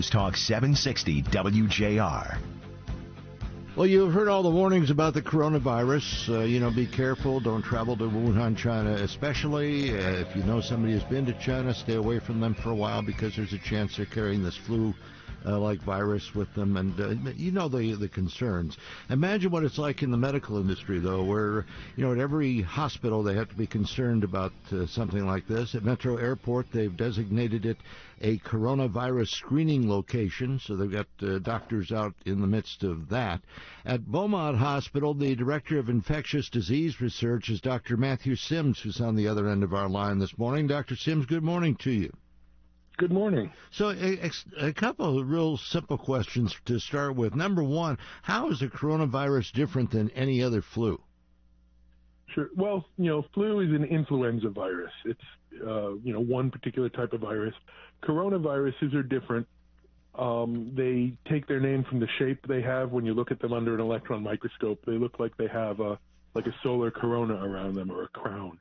Talk 760 WJR. Well, you've heard all the warnings about the coronavirus. Be careful. Don't travel to Wuhan, China, especially. If you know somebody who's been to China, stay away from them for a while because there's a chance they're carrying this flu-like virus with them. And the concerns. Imagine what it's like in the medical industry, though, where, at every hospital they have to be concerned about something like this. At Metro Airport, they've designated it a coronavirus screening location, so they've got doctors out in the midst of that. At Beaumont Hospital, the Director of Infectious Disease Research is Dr. Matthew Sims, who's on the other end of our line this morning. Dr. Sims, good morning to you. Good morning. So a couple of real simple questions to start with. Number one, how is the coronavirus different than any other flu? Sure. Well, flu is an influenza virus. It's, one particular type of virus. Coronaviruses are different. They take their name from the shape they have when you look at them under an electron microscope. They look like they have a solar corona around them or a crown.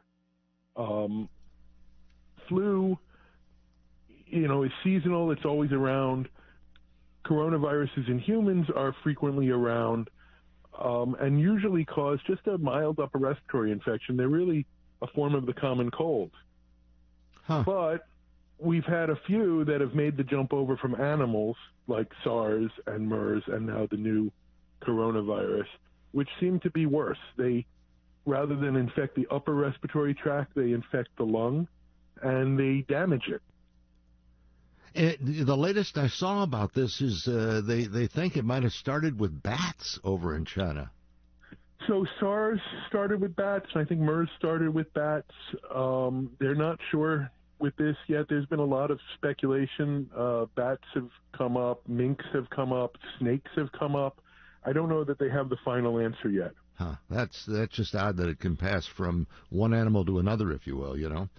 Flu, is seasonal. It's always around. Coronaviruses in humans are frequently around and usually cause just a mild upper respiratory infection. They're really a form of the common cold. Huh. But we've had a few that have made the jump over from animals, like SARS and MERS, and now the new coronavirus, which seem to be worse. They, rather than infect the upper respiratory tract, they infect the lung, and they damage it. The latest I saw about this is they think it might have started with bats over in China. So SARS started with bats, and I think MERS started with bats. They're not sure with this yet. There's been a lot of speculation. Bats have come up, minks have come up, snakes have come up. I don't know that they have the final answer yet. Huh. That's just odd that it can pass from one animal to another, if you will,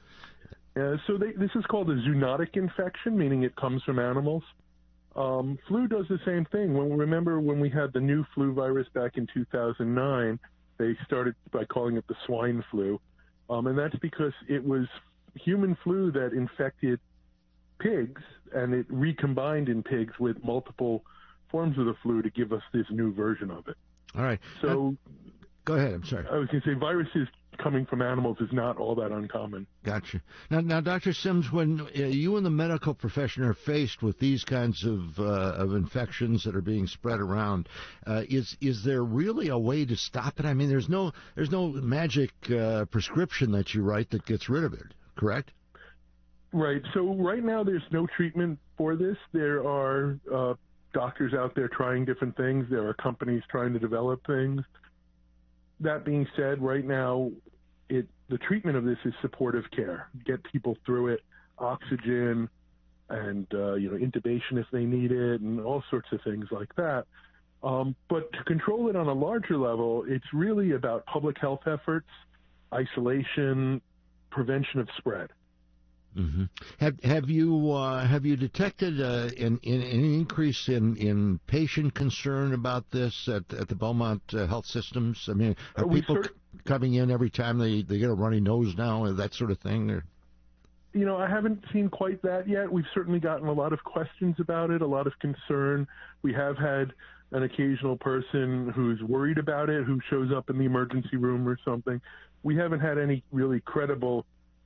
So this is called a zoonotic infection, meaning it comes from animals. Flu does the same thing. Remember when we had the new flu virus back in 2009, they started by calling it the swine flu. And that's because it was human flu that infected pigs, and it recombined in pigs with multiple forms of the flu to give us this new version of it. All right. So go ahead. I'm sorry. I was going to say viruses coming from animals is not all that uncommon. Gotcha. Now, Dr. Sims, when you and the medical profession are faced with these kinds of infections that are being spread around, is there really a way to stop it? I mean, there's no magic prescription that you write that gets rid of it, correct? Right. So right now there's no treatment for this. There are doctors out there trying different things. There are companies trying to develop things. That being said, right now, the treatment of this is supportive care. Get people through it, oxygen, and intubation if they need it, and all sorts of things like that. But to control it on a larger level, it's really about public health efforts, isolation, prevention of spread. Mm-hmm. Have you detected an increase in patient concern about this at the Beaumont Health Systems? I mean, are people coming in every time they get a runny nose now, or that sort of thing? Or? I haven't seen quite that yet. We've certainly gotten a lot of questions about it, a lot of concern. We have had an occasional person who's worried about it, who shows up in the emergency room or something. We haven't had any really credible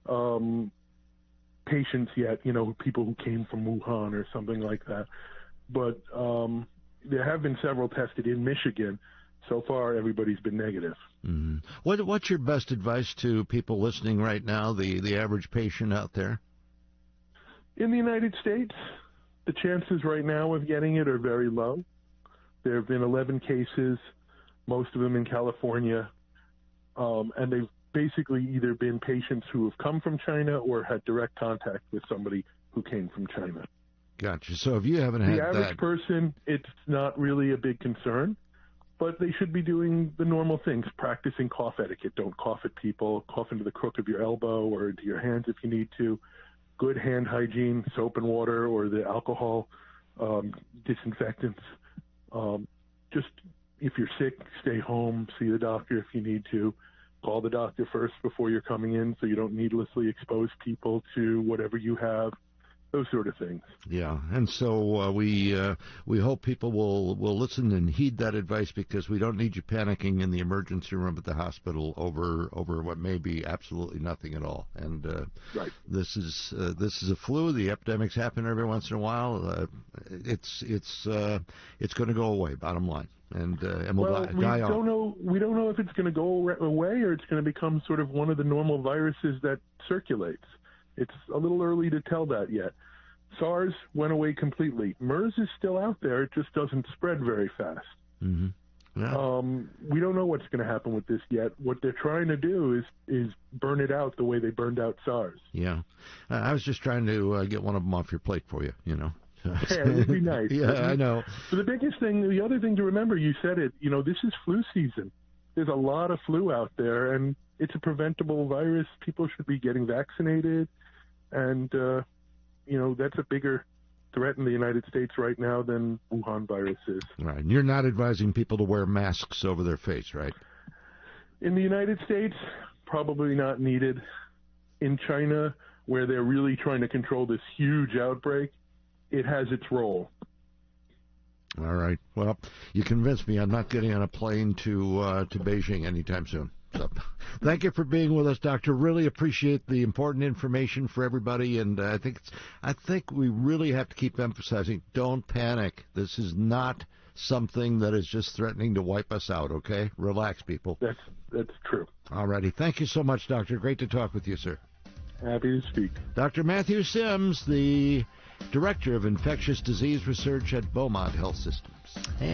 patients yet, people who came from Wuhan or something like that. But there have been several tested in Michigan. So far, everybody's been negative. Mm-hmm. What's your best advice to people listening right now, the average patient out there? In the United States, the chances right now of getting it are very low. There have been 11 cases, most of them in California, and they've basically either been patients who have come from China or had direct contact with somebody who came from China. Gotcha. So if you haven't had the average person, it's not really a big concern, but they should be doing the normal things, practicing cough etiquette. Don't cough at people, cough into the crook of your elbow or into your hands if you need to. Good hand hygiene, soap and water, or the alcohol disinfectants. Just if you're sick, stay home, see the doctor if you need to. Call the doctor first before you're coming in so you don't needlessly expose people to whatever you have. those sort of things. Yeah, and so we hope people will listen and heed that advice, because we don't need you panicking in the emergency room at the hospital over what may be absolutely nothing at all. And Right. This is a flu. The epidemics happen every once in a while. It's going to go away. Bottom line, and we'll die off. We don't know if it's going to go away or it's going to become sort of one of the normal viruses that circulates. It's a little early to tell that yet. SARS went away completely. MERS is still out there. It just doesn't spread very fast. Mm-hmm. Yeah. We don't know what's going to happen with this yet. What they're trying to do is burn it out the way they burned out SARS. Yeah. I was just trying to get one of them off your plate for you, Yeah, it would be nice. Yeah, I know. But the other thing to remember, you said it, this is flu season. There's a lot of flu out there, and it's a preventable virus. People should be getting vaccinated. And, that's a bigger threat in the United States right now than Wuhan virus is. Right. And you're not advising people to wear masks over their face, right? In the United States, probably not needed. In China, where they're really trying to control this huge outbreak, it has its role. All right. Well, you convinced me. I'm not getting on a plane to Beijing anytime soon. So, thank you for being with us, Doctor. Really appreciate the important information for everybody, and I think we really have to keep emphasizing: don't panic. This is not something that is just threatening to wipe us out. Okay, relax, people. That's true. All righty. Thank you so much, Doctor. Great to talk with you, sir. Happy to speak. Dr. Matthew Sims, the Director of Infectious Disease Research at Beaumont Health Systems.